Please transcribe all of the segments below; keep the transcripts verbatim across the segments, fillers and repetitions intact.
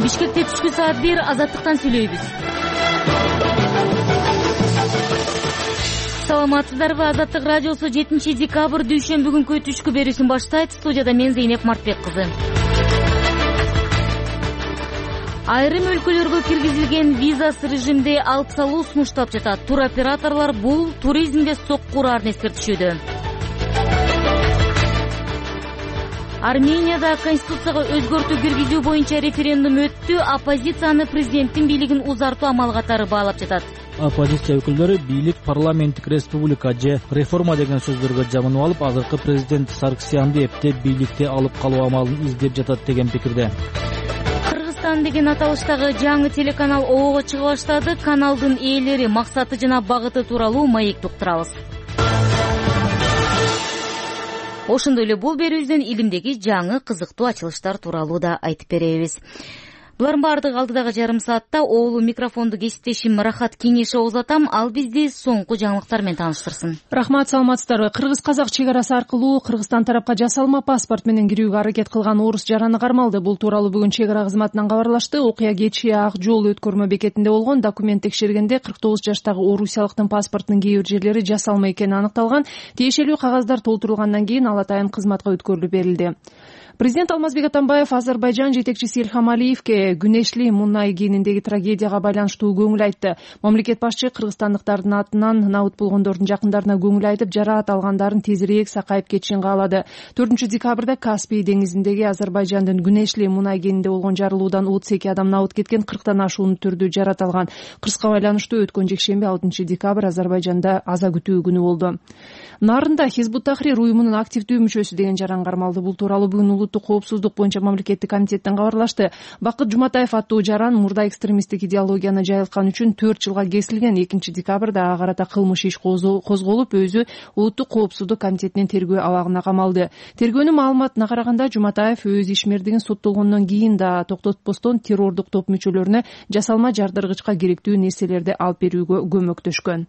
Бишкекте түшкү саат бир Азаттыктан сүйлөйбүз. Саламатсыздарбы? Азаттык радиосу жетинчи декабрь дүйшөмбү күнкү түшкү берүүсүн баштайт. Студияда мен Зейнеп Мартбек кызы. Айрым өлкөлөргө киргизилген визасыз режимде алып салуу сунуштап жатат. Туроператорлор бул туризмде сокку урарын эскертишүүдө. Арменияда конституцияга өзгөртүү киргизүү боюнча референдум өттү. Оппозицияны президенттин бийлигин узартуу амалы катары баалап жатат. Оппозиция өкүлдөрү бийлик парламенттик республика же реформа деген сөздөргө жабынып алып, азыркы президент Сарксянды эптеп бийликте алып калуу амалын издеп жатат деген пикирде. Кыргызстан деген аталыштагы жаңы телеканал оого чыга баштады. Каналдын ээлери, максаты жана багыты тууралуу маек уктурабыз. Ошондой эле бул берүүбүздөн илимдеги жаңы кызыктуу ачылыштар тууралуу да айтып беребиз. Булардын баардыгы алдыдагы жарым саатта. Оолу микрофонду кесиптешим Рахат Кеңешов узатам. Ал бизди соңку жаңылыктар менен тааныштырсын. Рахмат, саламатсыздарбы? Кыргыз-казак чек арасы аркылуу Кыргызстан тарапка жасалма паспорт менен кирүүгө аракет кылган орус жараны кармалды. Бул тууралуу бүгүн чек ара кызматынан кабарлашты. Окуя кечээ Ак жол өткөрмө бекетинде болгон. Документ текшергенде кырк тогуз жаштагы орусиялыктын паспортунун кээ бир жерлери жасалма экени аныкталган. Тиешелүү кагаздар толтурулгандан кийин ал атайын кызматка өткөрүлүп берилди. Президент Алмазбек Атамбаев Азербайжан жетекчиси Ильхам Алиевке Күнешли мунай кениндеги трагедияга байланыштуу көңүл айтты. Мамлекет башчы кыргызстандыктардын атынан набыт болгондордун жакындарына көңүл айтып, жараат алгандарын тезирээк сакайып кетишин каалады. төртүнчү декабрда Каспий деңизиндеги Азербайжандын Күнешли мунай кенинде болгон жарылуудан отуз эки адам набыт кеткен, кырктан ашуун түрдүү жарат алган. Кырсыка байланыштуу өткөн жекшемби алтынчы декабрь Азербайжанда аза күтүү күнү болду. Нарында Хизбут Тахрир уюмунун активдүү мүчөсү деген жаран кармалды. Бул тууралуу бүгүн улуттук коопсуздук боюнча мамлекеттик комитеттен кабарлашты. Бакыт Жуматаев аттуу жаран мурда экстремисттик идеологияны жайылткан үчүн төрт жылга кесилген. экинчи декабрда ага карата кылмыш иш козголуп, өзү улуттук коопсуздук комитетинин тергөө абагына камалды. Тергөөнүн маалыматына караганда Жуматаев өз ишмердигин соттолгондон кийин да токтотпостон террордук топ мүчөлөрүнө жасалма жардыргычка керектүү нерселерди алып берүүгө көмөктөшкөн.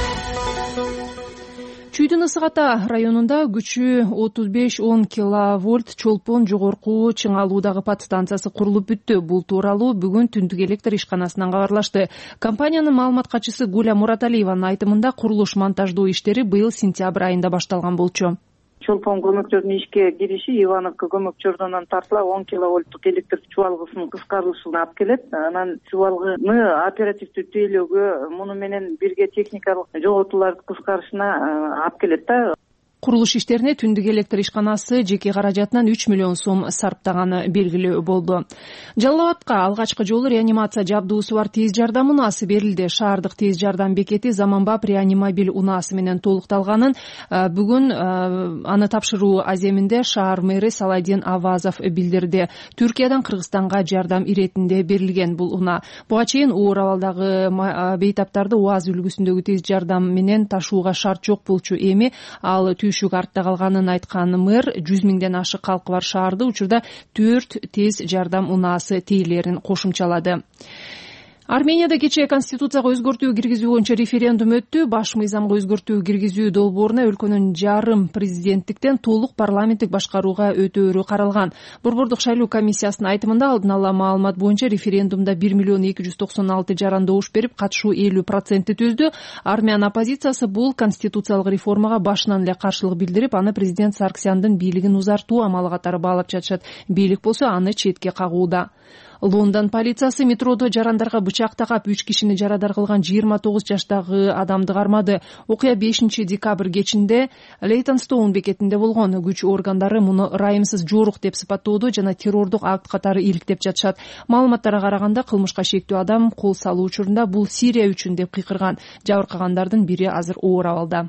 Чүйдүн Ысык Ата районунда күчү отуз беш он киловольт чолпон жогорку чыңалуудагы подстанциясы курулуп бүттү. Бул тууралуу бүгүн Түндүк электр ишканасынан кабарлашты. Компаниянын маалымат катчысы Гуля Мураталиеванын айтымында курулуш монтаждоо иштери быйыл сентябрь айында башталган болчу. Чолпон көмөкчөрдүн ишке кириши Ивановка көмөкчөрдөн тартыла он киловольттук электр чубалгысынын кыскарылышына алып келет. Анан чубалгыны оперативдүү тейлөөгө, муну менен бирге техникалык жоготуулардын кыскарышына алып келет да. Курулуш иштерине Түндүк электр ишканасы жеке каражатынан үч миллион сом сарптаганы белгилүү болду. Жалал Абадка алгачкы жолу реанимация жабдуусу бар тез жардам унаасы берилди. Шаардык тез жардам бекети заманбап реанимобиль унаасы менен толукталганын бүгүн аны тапшыруу аземинде шаар мэри Салайдин Авазов билдирди. Түркиядан Кыргызстанга жардам иретинде берилген бул унаа. Буга чейин оор абалдагы бейтаптарды УАЗ үлгүсүндөгү тез жардам менен ташууга шарт жок болчу. Эми ал түйшүк артта калганын айткан мэр жүз миңден ашык калкы бар шаарды учурда төрт тез жардам унаасы тейлерин кошумчалады. Арменияда кечээ конституцияга өзгөртүү киргизүү боюнча референдум өттү. Баш мыйзамга өзгөртүү киргизүү долбооруна өлкөнүн жарым президенттиктен толук парламенттик башкарууга өтөөрү каралган. Борбордук шайлоо комиссиясынын айтымында алдын ала маалымат боюнча референдумда бир миллион эки жүз токсон алты жаран добуш берип, катышуу элүү процентти түздү. Армян оппозициясы бул конституциялык реформага башынан эле каршылык билдирип, аны президент Сарксяндын бийлигин узартуу амалы катары баалап жатышат. Бийлик болсо аны четке кагууда. Лондон полициясы метродо жарандарга бычак такап үч кишини жарадар кылган жыйырма тогуз жаштагы адамды кармады. Окуя бешинчи декабрь кечинде Лейтонстоун бекетинде болгон. Күч органдары муну ырайымсыз жорук деп сыпаттоодо жана террордук акт катары иликтеп жатышат. Маалыматтарга караганда кылмышка шектүү адам кол салуу учурунда бул Сирия үчүн деп кыйкырган. Жабыркагандардын бири азыр оор абалда.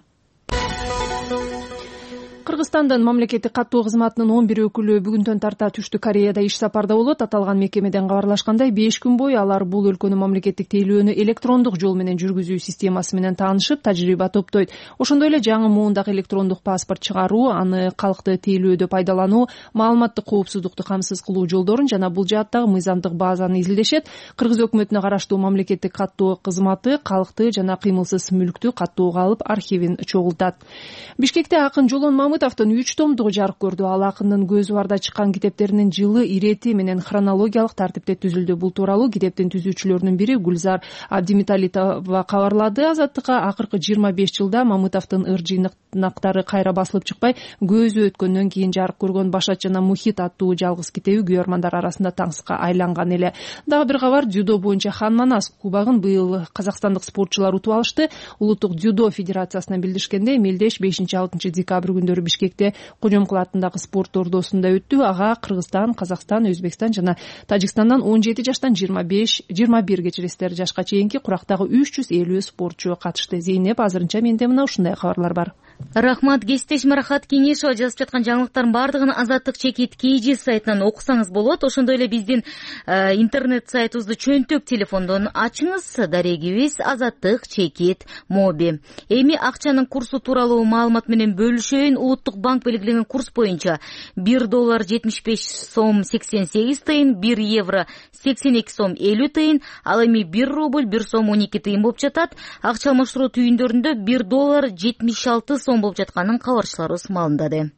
Кыргызстандын мамлекеттик каттоо кызматынын он бир өкүлү бүгүндөн тарта Түштүк Кореяда иш сапарда болот. Аталган мекемеден кабарлашкандай беш күн бою алар бул өлкөнүн мамлекеттик тейлөөнү электрондук жол менен жүргүзүү системасы менен таанышып, тажрыйба топтойт. Ошондой эле жаңы муундагы электрондук паспорт чыгаруу, аны калкты тейлөөдө пайдалануу, маалыматтык коопсуздукту камсыз кылуу жолдорун жана бул жааттагы мыйзамдык базаны изилдешет. Кыргыз өкмөтүнө караштуу мамлекеттик каттоо кызматы калкты жана кыймылсыз мүлктү каттоого алып архивин чогултат. Бишкекте акын Жолон Мамытовдун үч томдугу жарык көрдү. Ал акындын көзү барда чыккан китептеринин жылы, ирети менен хронологиялык тартипте түзүлдү. Бул тууралуу китептин түзүүчүлөрүнүн бири Гүлзар Абдимиталитова кабарлады. Азаттыкка акыркы жыйырма беш жылда Мамытовдун ыр жыйнактары кайра басылып чыкпай, көзү өткөндөн кийин жарык көргөн Башат жана Мухит аттуу жалгыз китеби күйөрмандар арасында таңсыкка айланган эле. Дагы бир кабар, дзюдо боюнча Хан Манас кубогун быйыл казакстандык спортчулар утуп алышты. Улуттук дзюдо федерациясынан билдиришкенде, мелдеш бешинчи алтынчы декабрь күндөрү Бишкекте Кожомкул атындагы спорт ордосунда өттү. Ага Кыргызстан, Казакстан, Өзбекстан жана Тажикстандан он жети жаштан жыйырма беш жыйырма бир кечиресиздер жашка чейинки курактагы үч жүз элүү спортчу катышты. Зейнеп, азырынча менде мына ушундай кабарлар бар. Рахмат. Кесиптешим Рахат Кенешова жазып жаткан жаңылыктардын баардыгын Азаттык чекит Кж сайтынан окусаңыз болот. Ошондой эле биздин интернет сайтыбызды чөнтөк телефондон ачыңыз. Дарегибиз Азаттык чекит моби. Эми акчанын курсу тууралуу маалымат менен бөлүшөйүн. Улуттук банк белгилеген курс боюнча бир доллар жетимиш беш сом сексен сегиз тыйын, бир евро сексен эки сом элүү тыйын, ал эми бир рубль бир сом он эки тыйын болуп жатат. Акча алмаштыруу түйүндөрүндө бир доллар жетимиш алты сом болуп жатканын кабарчыларыбыз маалымдады.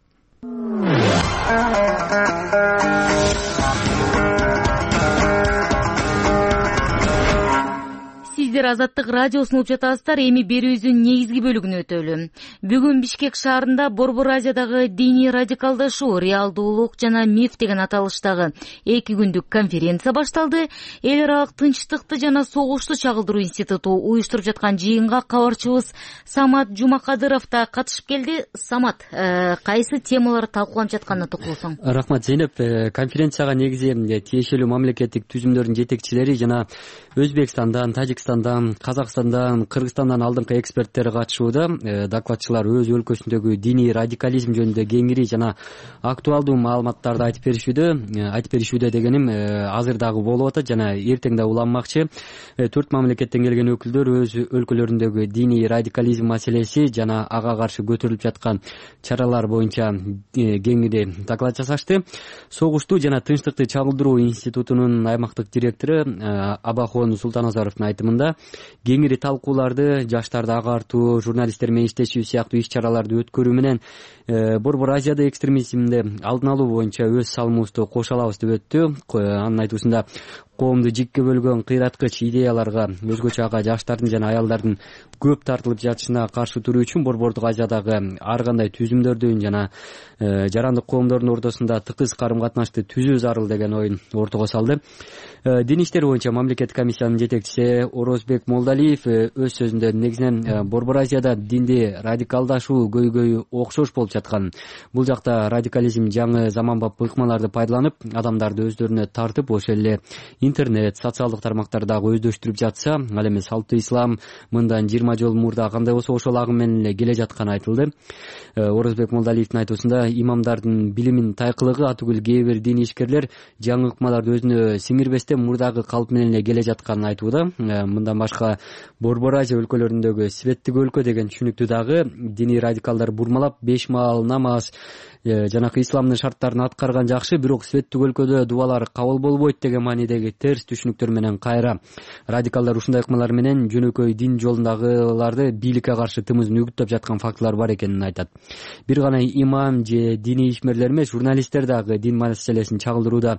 Сиздер Азаттык радиосун угуп жатасыздар. Эми берүүбүздүн негизги бөлүгүнө өтөлү. Бүгүн Бишкек шаарында Борбор Азиядагы диний радикалдашуу, реалдуулук жана миф деген аталыштагы эки күндүк конференция башталды. Эл аралык тынчтыкты жана согушту чагылдыруу институту уюштуруп жаткан жыйынга кабарчыбыз Самат Жумакадыров да катышып келди. Самат, кайсы темалар талкууланып жатканына токулсоң? Рахмат, Зейнеп. Конференцияга негизи тиешелүү мамлекеттик түзүмдөрдүн жетекчилери жана Өзбекстандан, Тажикстандан, Казакстандан, Кыргызстандан алдыңкы эксперттер катышууда. Докладчылар өз өлкөсүндөгү диний радикализм жөнүндө кеңири жана актуалдуу маалыматтарды айтып беришүүдө. Айтып беришүүдө дегеним азыр дагы болуп атат жана эртең да уланмакчы. Төрт мамлекеттен келген өкүлдөр өз өлкөлөрүндөгү диний радикализм маселеси жана ага каршы көтөрүлүп жаткан чаралар боюнча кеңири доклад жасашты. Согуштуу жана тынчтыкты чагылдыруу институтунун аймактык директору Абахон Султаназаровдун айтымында кеңири талкууларды, жаштарды агартуу, журналисттер менен иштешүү сыяктуу иш-чараларды өткөрүү менен Борбор Азияда экстремизмди алдын алуу боюнча өз салымыбызды кошо алабыз деп өттү. Анын айтуусунда коомду жикке бөлгөн кыйраткыч идеяларга, өзгөчө ага жаштардын жана аялдардын көп тартылып жатышына каршы туруу үчүн Борбордук Азиядагы ар кандай түзүмдөрдүн жана жарандык коомдордун ортосунда тыкыз карым-катнашты түзүү зарыл деген оюн ортого салды. Дин иштери боюнча мамлекеттик комиссиянын жетекчиси Орозбек Молдалиев өз сөзүндө негизинен Борбор Азияда динди радикалдашуу көйгөйү окшош болуп жаткан. Бул жакта радикализм жаңы заманбап ыкмаларды пайдаланып, адамдарды өздөрүнө тартып, ошол эле интернет, социалдык тармактар дагы өздөштүрүп жатса, ал эми салттуу ислам мындан жыйырма жыл мурда кандай болсо ошол агым менен эле келе жатканы айтылды. Орозбек Молдалиевдин айтуусунда имамдардын билимин тайкылыгы атүгүл кээ бир диний ишкерлер жаңы ыкмаларды өзүнө сиңирбестен мурдагы калп менен эле келе жатканын айтууда. Мындан башка Борбор Азия өлкөлөрүндөгү светтик өлкө деген түшүнүктү дагы диний радикалдар бурмалап, беш маал намаз жанакы исламдын шарттарын аткарган жакшы, бирок светтик өлкөдө дубалар кабыл болбойт деген маанидеги терс түшүнүктөр менен кайра радикалдар ушундай ыкмалар менен жөнөкөй дин жолундагыларды бийликке каршы тымызын үгүттөп жаткан фактылар бар экенин айтат. Бир гана имам же диний ишмерлер эмес, журналисттер дагы дин маселесин чагылдырууда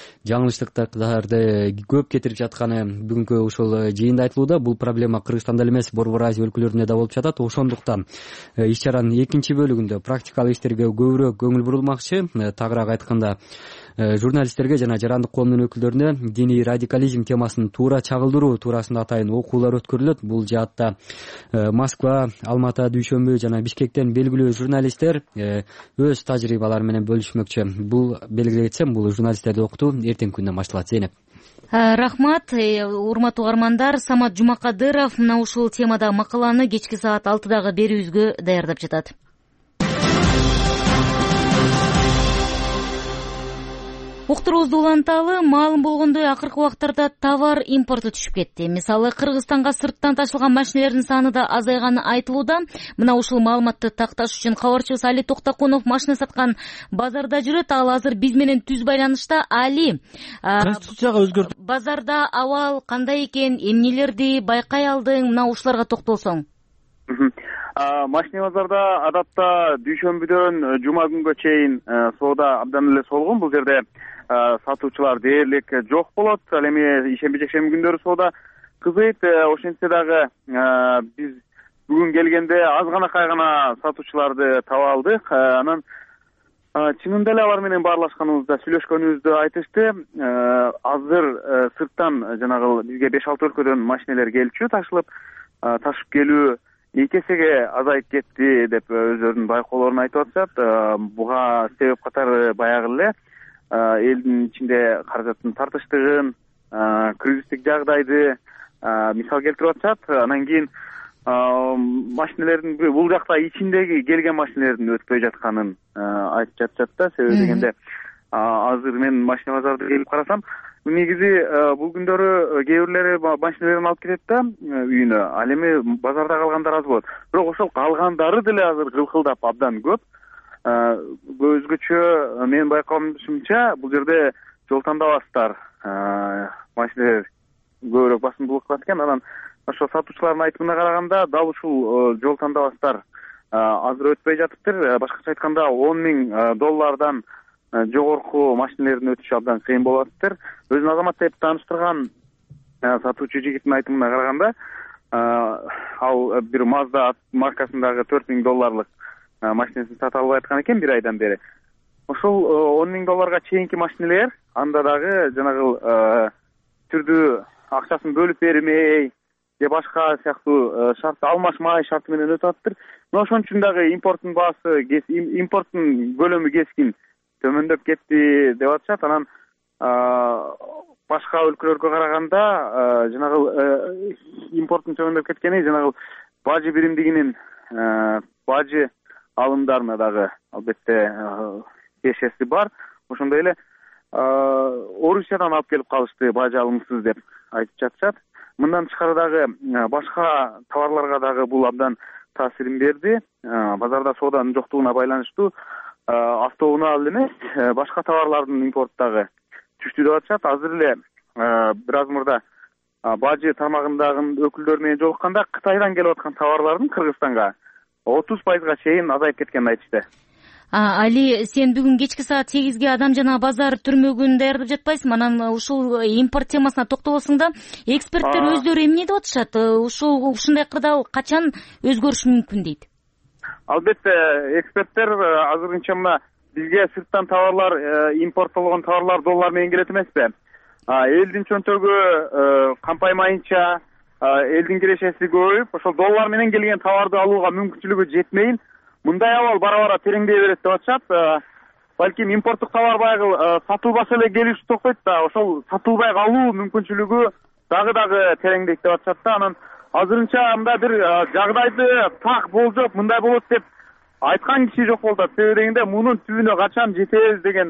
жаңылыштыктарды көп кетирип жатканы бүгүнкү ушул жыйында айтылууда. Бул проблема Кыргызстанда эле эмес, Борбор Азия өлкөлөрүндө да болуп жатат. Ошондуктан иш-чаранын экинчи бөлүгүндө практикалык иштерге көбүрөөк көңүл бурулмакчы. Тагыраак айтканда, журналисттерге жана жарандык коомдун өкүлдөрүнө диний радикализм темасын туура чагылдыруу туурасында атайын окуулар өткөрүлөт. Бул жаатта Москва, Алматы, Дүйшөмбү жана Бишкектен белгилүү журналисттер өз тажрыйбалары менен бөлүшмөкчү. Бул белгилей кетсем, бул журналисттерди окутуу эртеңки күндөн башталат. Зейнеп. Рахмат, урматтуу угармандар. Самат Жумакадыров мына ушул темада макаланы кечки саат алтыдагы берүүбүзгө даярдап жатат. Уктуруубузду уланталы. Маалым болгондой, акыркы убактарда товар импорту түшүп кетти. Мисалы, Кыргызстанга сырттан ташылган машинелердин саны да азайганы айтылууда. Мына ушул маалыматты такташ үчүн кабарчыбыз Али Токтокунов машина саткан базарда жүрөт. Ал азыр биз менен түз байланышта. Али, Конституцияга өзгөртүү базарда абал кандай экен, эмнелерди байкай алдың? Мына ушуларга токтолсоң. Машина базарда адатта дүйшөмбүдөн жума күнгө чейин соода абдан эле солгун. Бул жерде сатуучулар дээрлик жок болот. Ал эми ишемби жекшемби күндөрү соода кызыйт. Ошентсе дагы биз бүгүн келгенде аз гана кайгана сатуучуларды таба алдык. Анан чынында эле алар менен баарлашканыбызда, сүйлөшкөнүбүздө айтышты. Азыр сырттан жанагы бизге беш алты өлкөдөн машинелер келчү, ташылып, ташып келүү эки эсеге азайып кетти деп өздөрүнүн байкоолорун айтып атышат. Буга себеп катары баягы эле элдин ичинде каражаттын тартыштыгын, кризистик жагдайды мисал келтирип атышат. Анан кийин машинелердин бул жакта ичиндеги келген машинелердин өтпөй жатканын айтып жатышат да. Себеби дегенде азыр мен машина базарда келип карасам, негизи бул күндөрү кээ бирлери машинелерин алып кетет да үйүнө. Ал эми базарда калгандар аз болот. Бирок ошол калгандары деле азыр кылкылдап абдан көп. Өзгөчө менин байкоомчумча бул жерде жол тандабастар машинелер көбүрөөк басымдуулук кылат экен. Анан ошо сатуучулардын айтымына караганда дал ушул жол тандабастар азыр өтпөй жатыптыр. Башкача айтканда он миң доллардан жогорку машинелердин өтүшү абдан кыйын болуп атыптыр. Өзүн азамат деп тааныштырган сатуучу жигиттин айтымына караганда, ал бир Mazda маркасындагы төрт миң долларлык машинесин сата албай аткан экен бир айдан бери. Ошол он миң долларга чейинки машинелер анда дагы жанагы түрдүү акчасын бөлүп бермей же башка сыяктуу шарт алмашмай шарты менен өтүп атыптыр. Мына ошон үчүн дагы импорттун баасы, импорттун көлөмү кескин төмөндөп кетти деп атышат. Анан башка өлкөлөргө караганда жанагы импорттун төмөндөп кеткени жанагы бажы биримдигинин бажы алымдарына дагы албетте тиешеси бар. Ошондой эле Орусиядан алып келип калышты бажы алымсыз деп айтып жатышат. Мындан тышкары дагы башка товарларга дагы бул абдан таасирин берди. Базарда сооданын жоктугуна байланыштуу автоунаа эле эмес, башка товарлардын импорту дагы түштү деп атышат. Азыр эле бир аз мурда бажы тармагындагы өкүлдөр менен жолукканда Кытайдан келип аткан товарлардын Кыргызстанга отуз пайызга чейин азайып кеткенин айтышты. Али, сен бүгүн кечки саат сегизге Адам жана базар түрмөгүн даярдап жатпайсыңбы? Анан ушул импорт темасына токтолсоң да, эксперттер өздөрү эмне деп атышат? Ушул ушундай кырдаал качан өзгөрүшү мүмкүн дейт? Албетте, эксперттер азырынча мына бизге сырттан товарлар, импорттолгон товарлар доллар менен келет эмеспи? Элдин чөнтөгү кампаймайынча, элдин кирешеси көбөйүп, ошол доллар менен келген товарды алууга мүмкүнчүлүгү жетмейин. Мындай абал бара-бара тереңдей берет деп атышат. Балким импорттук товар баягы сатылбаса эле келиш токтойт да, ошол сатылбай калуу мүмкүнчүлүгү дагы-дагы тереңдейт деп атышат да. Анан азырынча мындай бир жагдайды так болжоп мындай болот деп айткан киши жок болуп атат. Себеби дегенде мунун түбүнө качан жетебиз деген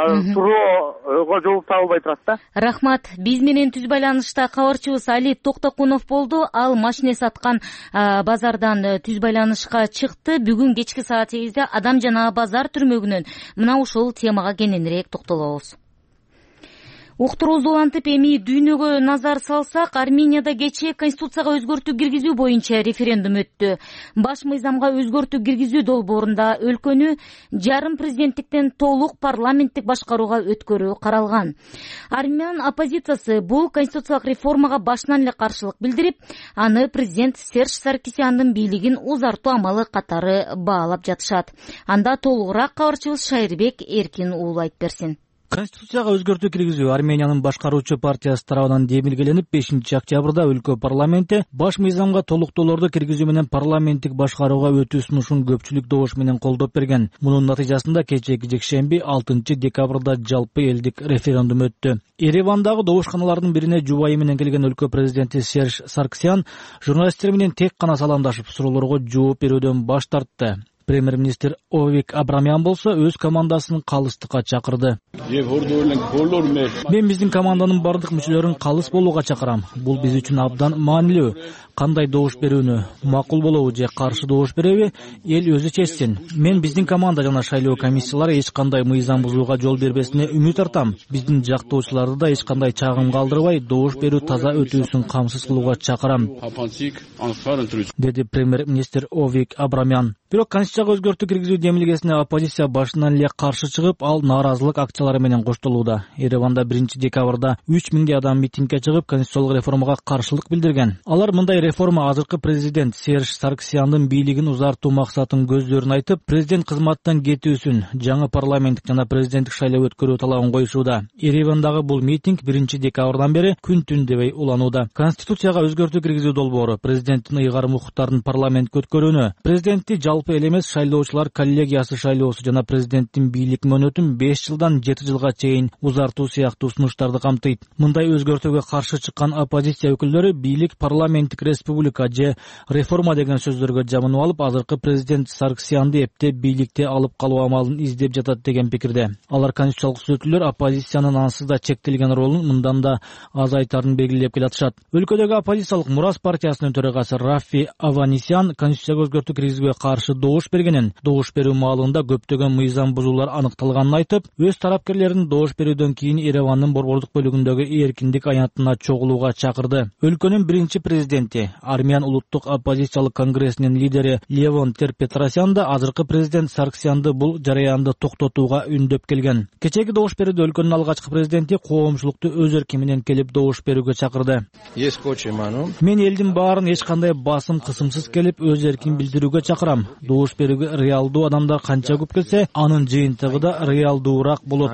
суроого жооп табылбай турат да. Рахмат. Биз менен түз байланышта кабарчыбыз Али Токтокунов болду. Ал машина саткан базардан түз байланышка чыкты. Бүгүн кечки саат сегизде Адам жана базар түрмөгүнөн мына ушул темага кененирээк токтолобуз. Уктуруубузду улантып эми дүйнөгө назар салсак, Арменияда кечээ Конституцияга өзгөртүү киргизүү боюнча референдум өттү. Баш мыйзамга өзгөртүү киргизүү долбоорунда өлкөнү жарым президенттиктен толук парламенттик башкарууга өткөрүү каралган. Армян оппозициясы бул конституциялык реформага башынан эле каршылык билдирип, аны президент Серж Саркисяндын бийлигин узартуу амалы катары баалап жатышат. Анда толугураак кабарчыбыз Шайырбек Эркин уулу айтып берсин. Конституцияга өзгөртүү киргизүү Армениянын башкаруучу партиясы тарабынан демилгеленип, бешинчи октябрда өлкө парламенти баш мыйзамга толуктоолорду киргизүү менен парламенттик башкарууга өтүү сунушун көпчүлүк добуш менен колдоп берген. Мунун натыйжасында кечээки жекшемби алтынчы декабрда жалпы элдик референдум өттү. Еревандагы добушканалардын бирине жубайы менен келген өлкө президенти Серж Саркисян журналисттер менен тек гана саламдашып, суроолорго жооп берүүдөн баш тартты. Премьер-министр Овик Абрамян болсо өз командасын калыстыкка чакырды. Мен биздин команданын бардык мүчөлөрүн калыс болууга чакырам. Бул биз үчүн абдан маанилүү. кандай добуш берүүнү, макул болобу же каршы добуш береби, эл өзү чечсин. Мен биздин команда жана шайлоо комиссиялары эч кандай мыйзам бузууга жол бербесине үмүт артам. Биздин жактоочуларды да эч кандай чагым калтырбай, добуш берүү таза өтүүсүн камсыз кылууга чакырам, деди премьер-министр Овик Абрамян. Бирок Конституцияга өзгөртүү киргизүү демилгесине оппозиция башынан эле каршы чыгып, ал нааразылык акциялары менен коштолууда. Ереванда биринчи декабрда үч миңдей адам митингге чыгып, конституциялык реформага каршылык билдирген. Алар мындай реформа азыркы президент Серж Сарксяндын бийлигин узартуу максатын көздөрүн айтып, президент кызматтан кетүүсүн, жаңы парламенттик жана президенттик шайлоо өткөрүү талабын коюшууда. Еревандагы бул митинг биринчи декабрдан бери күн түн дебей уланууда. Конституцияга өзгөртүү киргизүү долбоору президенттин ыйгарым укуктарын парламентке өткөрүүнү, президентти жалпы эл эмес шайлоочулар коллегиясы шайлоосу жана президенттин бийлик мөөнөтүн беш жылдан жети жылга чейин узартуу сыяктуу сунуштарды камтыйт. Мындай өзгөртүүгө каршы чыккан оппозиция өкүлдөрү бийлик парламенттик республика же реформа деген сөздөргө жабынып алып, азыркы президент Сарксянды эптеп бийликте алып калуу амалын издеп жатат деген пикирде. Алар конституциялык түзөтүүлөр оппозициянын ансыз да чектелген ролун мындан да азайтарын белгилеп келатышат. Өлкөдөгү оппозициялык Мурас партиясынын төрагасы Рафи Аванисян конституцияга өзгөртүү киргизүүгө каршы добуш бергенин, добуш берүү маалында көптөгөн мыйзам бузуулар аныкталганын айтып, өз тарапкерлерин добуш берүүдөн кийин Еревандын борбордук бөлүгүндөгү эркиндик аянтына чогулууга чакырды. Өлкөнүн биринчи президенти, Армян улуттук оппозициялык конгрессинин лидери Левон Тер-Петросян да азыркы президент Сарксянды бул жараянды токтотууга үндөп келген. Кечээги добуш берүүдө өлкөнүн алгачкы президенти коомчулукту өз эрки менен келип добуш берүүгө чакырды. Мен элдин баарын эч кандай басым кысымсыз келип өз эркин билдирүүгө чакырам. Добуш берүүгө реалдуу адамдар канча көп келсе, анын жыйынтыгы да реалдуураак болот,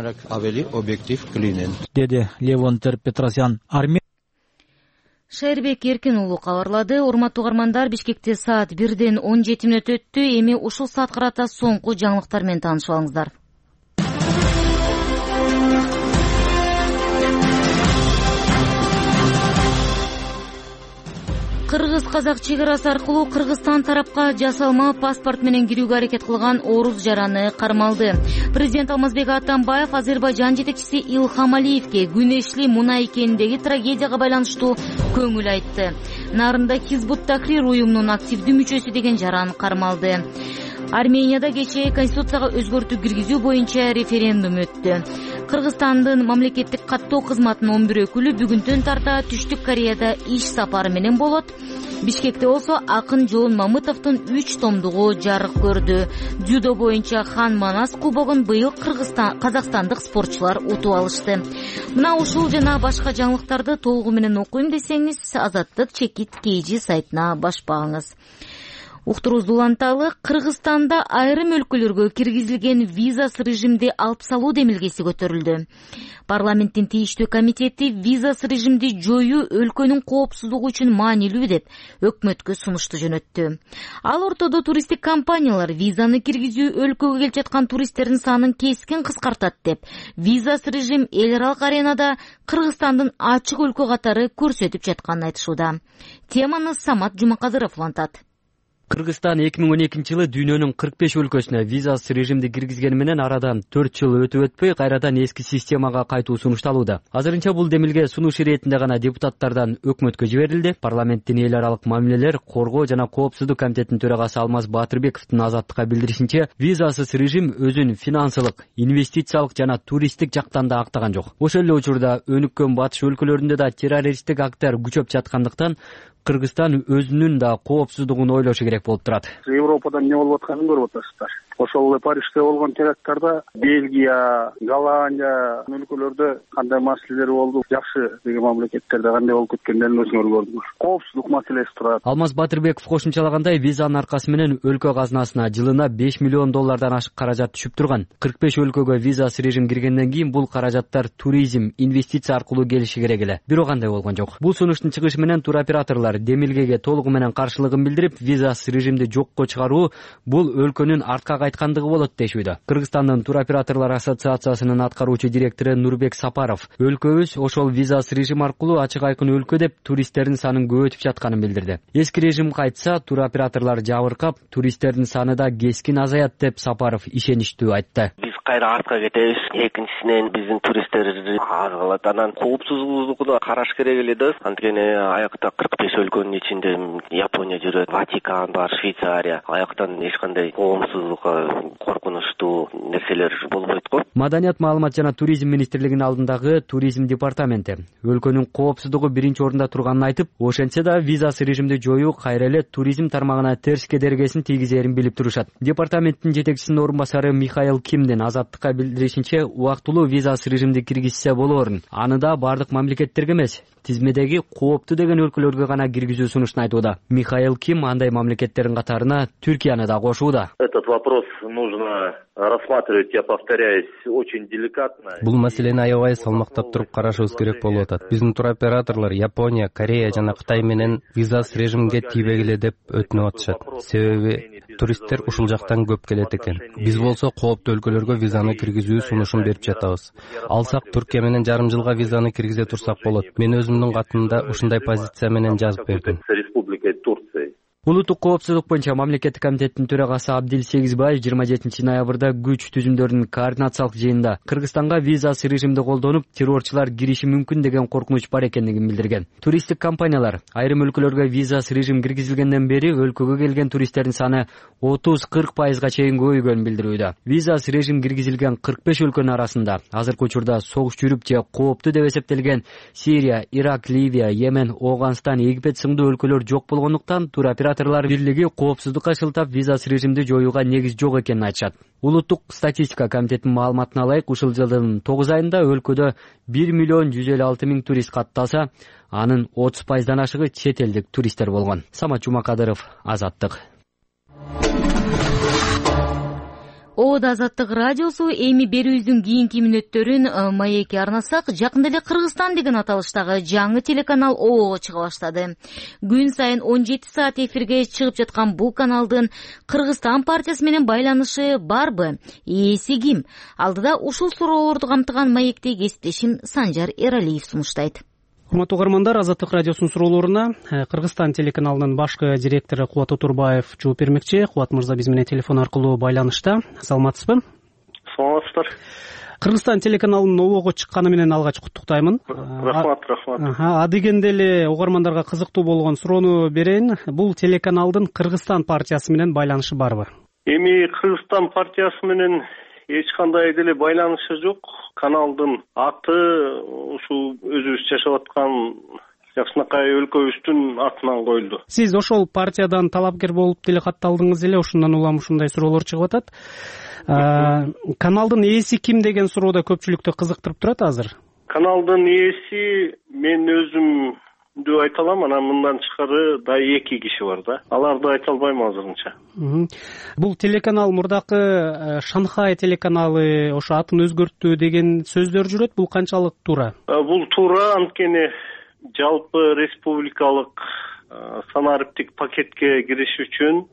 деди Левон Тер-Петросян. Шайырбек Эркин уулу кабарлады. Урматтуу угармандар, Бишкекте саат бирден он жети мүнөт өттү. Эми ушул саат карата соңку жаңылыктар менен таанышып алыңыздар. Кыргыз-казак чек арасы аркылуу Кыргызстан тарапка жасалма паспорт менен кирүүгө аракет кылган орус жараны кармалды. Президент Алмазбек Атамбаев Азербайжан жетекчиси Илхам Алиевке Күнөшлүү Мунай кенидеги трагедияга байланыштуу көңүл айтты. Нарында Хизбут Тахрир уюмунун активдүү мүчөсү деген жаран кармалды. Арменияда кечээ Конституцияга өзгөртүү киргизүү боюнча референдум өттү. Кыргызстандын мамлекеттик каттоо кызматынын он бир өкүлү бүгүндөн тарта Түштүк Кореяда иш сапары менен болот. Бишкекте болсо акын Жоон Мамытовдун үч томдугу жарык көрдү. Дзюдо боюнча Хан Манас кубогун быйыл Кыргызстан казакстандык спортчулар утуп алышты. Мына ушул жана башка жаңылыктарды толугу менен окуйм десеңиз, Азаттык чекит кейжи сайтына башпагыңыз. Уктуруубузду уланталы. Кыргызстанда айрым өлкөлөргө киргизилген визасыз режимди алып салуу демилгеси көтөрүлдү. Парламенттин тийиштүү комитети визасыз режимди жоюу өлкөнүн коопсуздугу үчүн маанилүү деп өкмөткө сунушту жөнөттү. Ал ортодо туристтик компаниялар визаны киргизүү өлкөгө келип жаткан туристтердин санын кескин кыскартат деп, визасыз режим эл аралык аренада Кыргызстандын ачык өлкө катары көрсөтүп жатканын айтышууда. Теманы Самат Жумакадыров улантат. Кыргызстан эки миң он экинчи жылы дүйнөнүн кырк беш өлкөсүнө визасыз режимди киргизгени менен арадан төрт жыл өтүп өтпөй кайрадан эски системага кайтуу сунушталууда. Азырынча бул демилге сунуш иретинде гана депутаттардан өкмөткө жиберилди. Парламенттин эл аралык мамилелер коргоо жана коопсуздук комитетинин төрагасы Алмаз Батырбековдун Азаттыкка билдиришинче, визасыз режим өзүн финансылык, инвестициялык жана туристтик жактан да актаган жок. Ошол эле учурда өнүккөн батыш өлкөлөрүндө да террористтик акттар күчөп жаткандыктан Кыргызстан өзүнүн да коопсуздугун ойлошу керек болуп турат. Европадан эмне болуп атканын көрүп атасыздар. Ошол эле Парижде болгон теракттарда Бельгия, Голландия өлкөлөрдө кандай маселелер болду, жакшы деген мамлекеттерде кандай болуп кеткендерин өзүңөр көрдүңүр. Коопсуздук маселеси турат. Алмаз Батырбеков кошумчалагандай, визанын аркасы менен өлкө казынасына жылына беш миллион доллардан ашык каражат түшүп турган. кырк беш өлкөгө визасыз режим киргенден кийин бул каражаттар туризм, инвестиция аркылуу келиши керек эле. Бирок андай болгон жок. Бул сунуштун чыгышы менен туроператорлор демилгеге толугу менен каршылыгын билдирип, визасыз режимди жокко чыгаруу бул өлкөнүн артка кайткандыгы болот дешүүдө. Кыргызстандын туроператорлор ассоциациясынын аткаруучу директору Нурбек Сапаров өлкөбүз ошол визасыз режим аркылуу ачык айкын өлкө деп туристтердин санын көбөйтүп жатканын билдирди. Эски режим кайтса, туроператорлор жабыркап, туристтердин саны да кескин азаят деп Сапаров ишеничтүү айтты. Биз кайра артка кетебиз. Экинчисинен биздин туристтер аз калат. Анан коопсуздугубузду да караш керек эле да. Анткени аякта кырк беш өлкөнүн ичинде Япония жүрөт, Ватикан бар, Швейцария. Аяктан эч кандай коопсуздукка коркунучтуу нерселер болбойт го. Маданият, маалымат жана туризм министрлигинин алдындагы туризм департаменти өлкөнүн коопсуздугу биринчи орунда турганын айтып, ошентсе да визасыз режимди жоюу кайра эле туризм тармагына терс кедергесин тийгизерин билип турушат. Департаменттин жетекчисинин орун басары Михаил Кимдин Азаттыкка билдиришинче, убактылуу визасыз режимди киргизсе болоорун, аны да бардык мамлекеттерге эмес, тизмедеги кооптуу деген өлкөлөргө гана киргизүү сунуштун айтууда. Михаил Ким андай мамлекеттердин катарына Түркияны да кошууда. Этот вопрос нужно рассматривать, я повторяюсь, очень деликатно. Бул маселени аябай салмактап туруп карашыбыз керек болуп атат. Биздин туроператорлор Япония, Корея жана Кытай менен визасыз режимге тийбегиле деп өтүнүп атышат. Себеби туристтер ушул жактан көп келет экен. Биз болсо кооптуу өлкөлөргө визаны киргизүү сунушун берип жатабыз. Алсак Түркия менен жарым жылга визаны киргизе турсак болот. Мен өзүмдүн катымда ушундай позиция менен жазып бердим. Улуттук коопсуздук боюнча мамлекеттик комитеттин төрагасы Абдил Сегизбаев жыйырма жетинчи ноябрда күч түзүмдөрүнүн координациялык жыйынында Кыргызстанга визасыз режимди колдонуп, террорчулар кириши мүмкүн деген коркунуч бар экендигин билдирген. Туристтик компаниялар айрым өлкөлөргө визасыз режим киргизилгенден бери өлкөгө келген туристтердин саны отуз кырк пайызга чейин көбөйгөнүн билдирүүдө. Визасыз режим киргизилген кырк беш өлкөнүн арасында азыркы учурда согуш жүрүп же кооптуу деп эсептелген Сирия, Ирак, Ливия, Йемен, Ооганстан, Египет сынды өлкөлөр жок болгондуктан туроператорлор бирлиги коопсуздукка шылтап визасыз режимди жоюуга негиз жок экенин айтышат. Улуттук статистика комитетинин маалыматына ылайык, ушул жылдын тогуз айында өлкөдө бир миллион жүз элүү алты миң турист катталса, анын отуз пайыздан ашыгы чет элдик туристтер болгон. Самат Жумакадыров, Азаттык. Ода Азаттык радиосу эми берүүбүздүн кийинки мүнөттөрүн маекке арнасак, жакында эле Кыргызстан деген аталыштагы жаңы телеканал Оого чыга баштады. Күн сайын он жети саат эфирге чыгып жаткан бул каналдын Кыргызстан партиясы менен байланышы барбы? Ээси ким? Алдыда ушул суроолорду камтыган маекте кесиптешим Санжар Эралиев сунуштайт. Урматтуу угармандар, Азаттык радиосунун суроолоруна Кыргызстан телеканалынын башкы директору Кубат Утурбаев жооп бермекчи. Кубат мырза биз менен телефон аркылуу байланышта. Саламатсызбы? Саламатсыздар. Кыргызстан телеканалынын Оого чыкканы менен алгач куттуктаймын. Рахмат, рахмат. Адегенде эле угармандарга кызыктуу болгон суроону берейин. Бул телеканалдын Кыргызстан партиясы менен байланышы барбы? Эми Кыргызстан партиясы менен эч кандай деле байланышы жок. Каналдын аты ушул өзүбүз жашап аткан жакшынакай өлкөбүздүн атынан коюлду. Сиз ошол партиядан талапкер болуп деле катталдыңыз эле, ошондон улам ушундай суроолор чыгып атат. Каналдын ээси ким деген суроо да көпчүлүктү кызыктырып турат азыр. Каналдын ээси мен өзүм дүү айта алам, анан мындан тышкары да эки киши бар да. Аларды айта албайм азырынча. Бул телеканал мурдакы Шанхай телеканалы ошо атын өзгөрттү деген сөздөр жүрөт. Бул канчалык туура? Бул туура, анткени жалпы республикалык санариптик пакетке кириш үчүн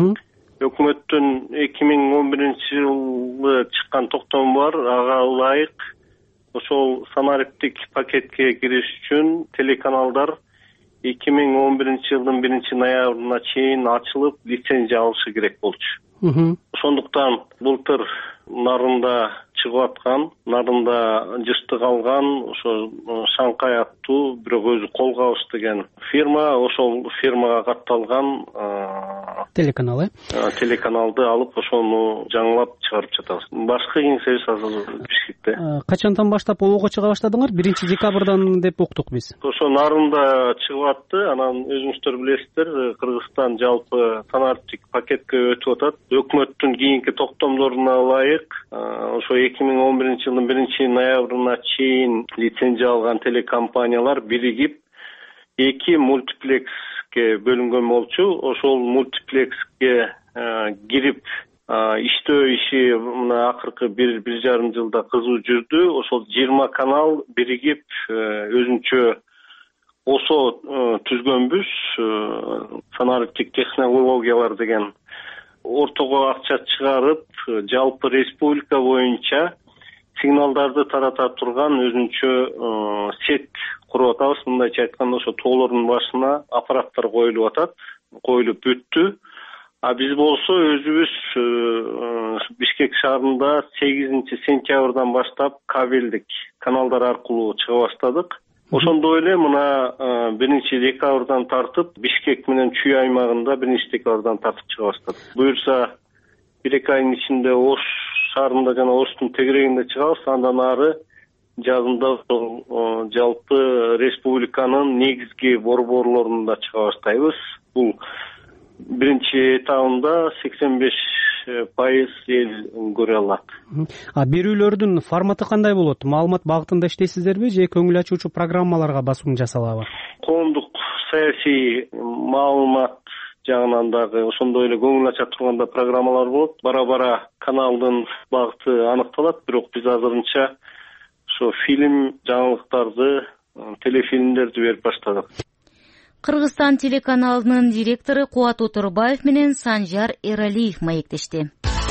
өкмөттүн эки миң он биринчи жылы чыккан токтому бар, ага ылайык ошол санариптик пакетке кириш үчүн телеканалдар эки миң он биринчи жылдын биринчи ноябрына чейин ачылып лицензия алышы керек болчу. Ошондуктан былтыр нарында чыгып аткан, нарында жыштык алган ошо Шанхай аттуу, бирок өзү кол кабыш деген фирма, ошол фирмага катталган телеканал, э? Телеканалды алып ошону жаңылап чыгарып жатабыз. Башкы кеңсебиз азыр Бишкекте. Качандан баштап Оого чыга баштадыңар? биринчи декабрдан деп уктук биз. Ошо нарында чыгып атты. Анан өзүңүздөр билесиздер, Кыргызстан жалпы санариптик пакетке өтүп атат. Өкмөттүн кийинки токтомдоруна ылайык ошо эки миң он биринчи жылдын биринчи ноябрына чейин лицензия алган телекомпаниялар биригип эки мультиплекске бөлүнгөн болчу. Ошол мультиплекске кирип иштөө иши мына акыркы бир бир жарым жылда кызуу жүрдү. Ошол жыйырма канал биригип өзүнчө осо түзгөнбүз. Санариптик технологиялар деген ортого акча чыгарып, жалпы республика боюнча сигналдарды тарата турган өзүнчө сет куруп атабыз. Мындайча айтканда, ошо тоолордун башына аппараттар коюлуп атат, коюлуп бүттү. А биз болсо өзүбүз Бишкек шаарында сегизинчи сентябрдан баштап кабелдик каналдар аркылуу чыга баштадык. Ошондой эле мына биринчи декабрдан тартып Бишкек менен Чүй аймагында биринчи декабрдан тартып чыга баштадык. Буюрса бир эки айдын ичинде Ош шаарында жана Оштун тегерегинде чыгабыз, андан ары жазында жалпы республиканын негизги борборлорунда чыга баштайбыз. Бул биринчи этабында сексен беш пайыз эл көрө алат. А берүүлөрдүн форматы кандай болот? Маалымат багытында иштейсиздерби же көңүл ачуучу программаларга басым жасалабы? Коомдук саясий маалымат жагынан дагы ошондой эле көңүл ача турганда программалар болот. Бара-бара каналдын багыты аныкталат, бирок биз азырынча ошо фильм, жаңылыктарды, телефильмдерди берип баштадык. Кыргызстан телеканалынын директору Кубат Отурбаев менен Санжар Эралиев маектешти.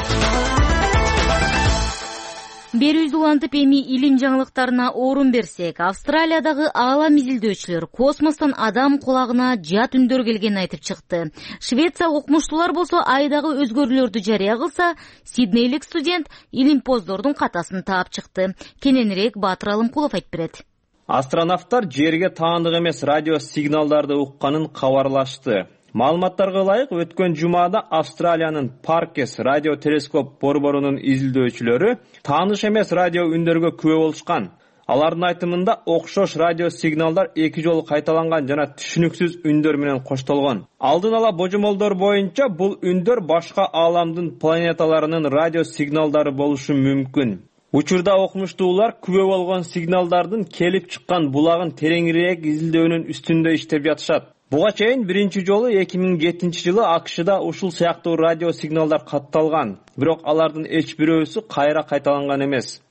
Берүүбүздү улантып эми илим жаңылыктарына орун берсек, Австралиядагы аалам изилдөөчүлөр космостон адам кулагына жат үндөр келгенин айтып чыкты. Швеция окумуштуулар болсо айдагы өзгөрүүлөрдү жарыя кылса, сиднейлик студент илимпоздордун катасын таап чыкты. Кененирээк Баатыр Алымкулов айтып берет. Астронавттар жерге таандык эмес радио сигналдарды укканын кабарлашты. Маалыматтарга ылайык, өткөн жумада Австралиянын Паркес радио телескоп борборунун изилдөөчүлөрү тааныш эмес радио үндөргө күбө болушкан. Алардын айтымында окшош радио сигналдар эки жолу кайталанган жана түшүнүксүз үндөр менен коштолгон. Алдын ала божомолдор боюнча бул үндөр башка ааламдын планеталарынын радио сигналдары болушу мүмкүн. Учурда окумуштуулар күбө болгон сигналдардын келип чыккан булагын тереңирээк изилдөөнүн үстүндө иштеп жатышат. Буга чейин биринчи жолу эки миң жетинчи жылы АКШда ушул сыяктуу радио сигналдар катталган, бирок алардын эч бирөөсү кайра кайталанган эмес.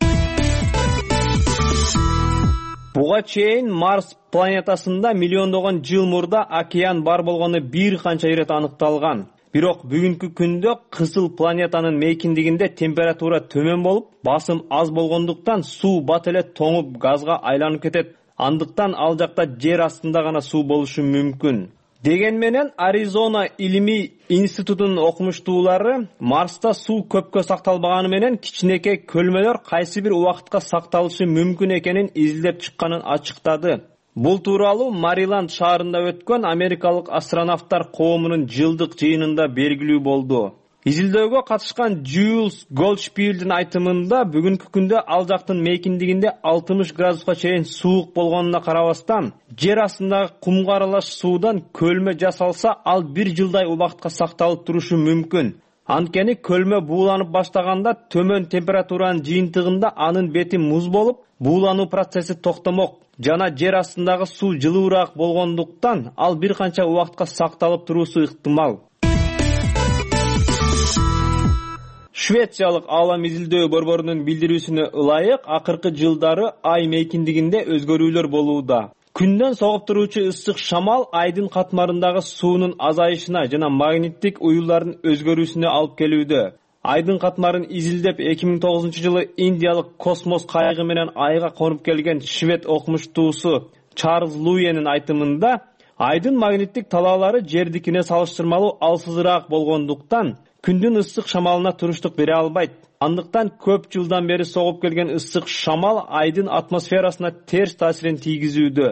Буга чейин Марс планетасында миллиондогон жыл мурда океан бар болгону бир канча ирет аныкталган. Бирок бүгүнкү күндө кызыл планетанын мейкиндигинде температура төмөн болуп, басым аз болгондуктан суу бат эле тоңуп газга айланып кетет. Андыктан ал жакта жер астында гана суу болушу мүмкүн. Деген менен Аризона илимий институтунун окумуштуулары Марста суу көпкө сакталбаганы менен кичинекей көлмөлөр кайсы бир убакытка сакталышы мүмкүн экенин изилдеп чыкканын ачыктады. Бул тууралуу Мариланд шаарында өткөн америкалык астронавттар коомунун жылдык жыйынында белгилүү болду. Изилдөөгө катышкан Джулс Голдшпилдин айтымында бүгүнкү күндө ал жактын мейкиндигинде алтымыш градуска чейин суук болгонуна карабастан, жер астындагы кумга аралаш суудан көлмө жасалса, ал бир жылдай убакытка сакталып турушу мүмкүн. Анткени көлмө бууланып баштаганда төмөн температуранын жыйынтыгында анын бети муз болуп, буулануу процесси токтомок. Жана жер астындагы суу жылуураак болгондуктан ал бир канча убакытка сакталып туруусу ыктымал. Швециялык аалам изилдөө борборунун билдирүүсүнө ылайык, акыркы жылдары ай мейкиндигинде өзгөрүүлөр болууда. Күндөн согуп туруучу ысык шамал айдын катмарындагы суунун азайышына жана магниттик уюлдардын өзгөрүүсүнө алып келүүдө. Айдын катмарын изилдеп эки миң тогузунчу жылы индиялык космос кайыгы менен айга конуп келген швед окумуштуусу Чарльз Луенин айтымында, айдын магниттик талаалары жердикине салыштырмалуу алсызыраак болгондуктан күндүн ысык шамалына туруштук бере албайт. Андыктан көп жылдан бери согуп келген ысык шамал айдын атмосферасына терс таасирин тийгизүүдө.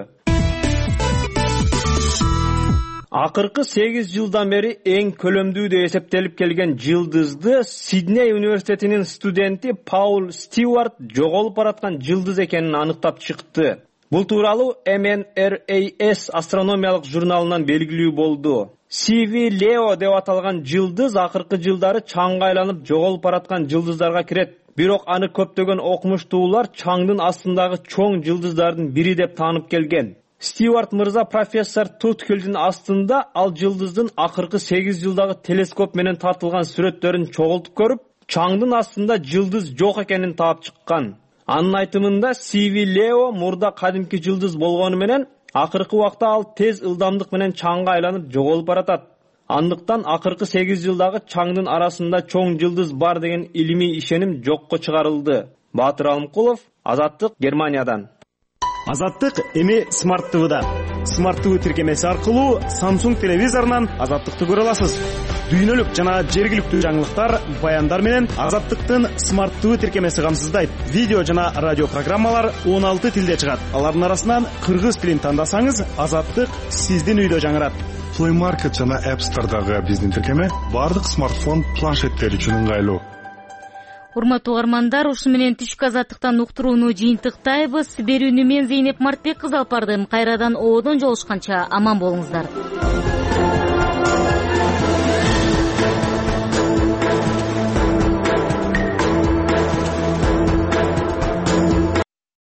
Акыркы сегиз жылдан бери эң көлөмдүү деп эсептелип келген жылдызды Сидней университетинин студенти Паул Стюарт жоголуп бараткан жылдыз экенин аныктап чыкты. Бул тууралуу эм эн эр а эс астрономиялык журналынан белгилүү болду. си ви Leo деп аталган жылдыз акыркы жылдары чаңга айланып жоголуп бараткан жылдыздарга кирет. Бирок аны көптөгөн окумуштуулар чаңдын астындагы чоң жылдыздардын бири деп таанып келген. Стюарт мырза профессор Туткелдин астында ал жылдыздын акыркы сегиз жылдагы телескоп менен тартылган сүрөттөрүн чогултуп көрүп, чаңдын астында жылдыз жок экенин таап чыккан. Анын айтымында си ви Leo мурда кадимки жылдыз болгону менен акыркы убакта ал тез ылдамдык менен чаңга айланып жоголуп баратат. Андыктан акыркы сегиз жылдагы чаңдын арасында чоң жылдыз бар деген илимий ишеним жокко чыгарылды. Баатыр Алымкулов, Азаттык, Германиядан. Азаттык эми Смарт ТВда. Смарт ТВ тиркемеси аркылуу Samsung телевизорунан Азаттыкты көрө аласыз. дүйнөлүк жана жергиликтүү жаңылыктар, баяндар менен Азаттыктын смарт ТВ тиркемеси камсыздайт. Видео жана радио программалар он алты тилде чыгат. Алардын арасынан кыргыз тилин тандасаңыз, Азаттык сиздин үйдө жаңырат. Play Market жана App Store'дагы биздин тиркеме бардык смартфон планшеттер үчүн ыңгайлуу. Урматтуу угармандар, ушу менен түшкү Азаттыктан уктурууну жыйынтыктайбыз. Берүүнү мен Зейнеп Мартбек кызы алып бардым. Кайрадан оодон жолушканча аман болуңуздар.